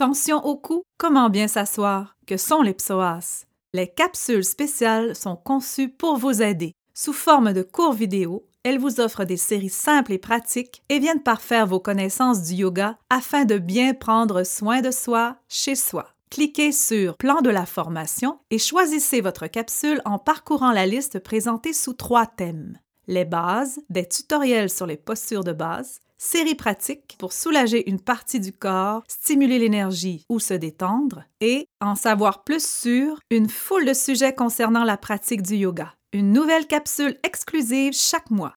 Tension au cou? Comment bien s'asseoir? Que sont les psoas? Les capsules spéciales sont conçues pour vous aider. Sous forme de courts vidéos, elles vous offrent des séries simples et pratiques et viennent parfaire vos connaissances du yoga afin de bien prendre soin de soi chez soi. Cliquez sur Plan de la formation et choisissez votre capsule en parcourant la liste présentée sous 3 thèmes. Les bases, des tutoriels sur les postures de base, séries pratiques pour soulager une partie du corps, stimuler l'énergie ou se détendre, et en savoir plus sur une foule de sujets concernant la pratique du yoga. Une nouvelle capsule exclusive chaque mois.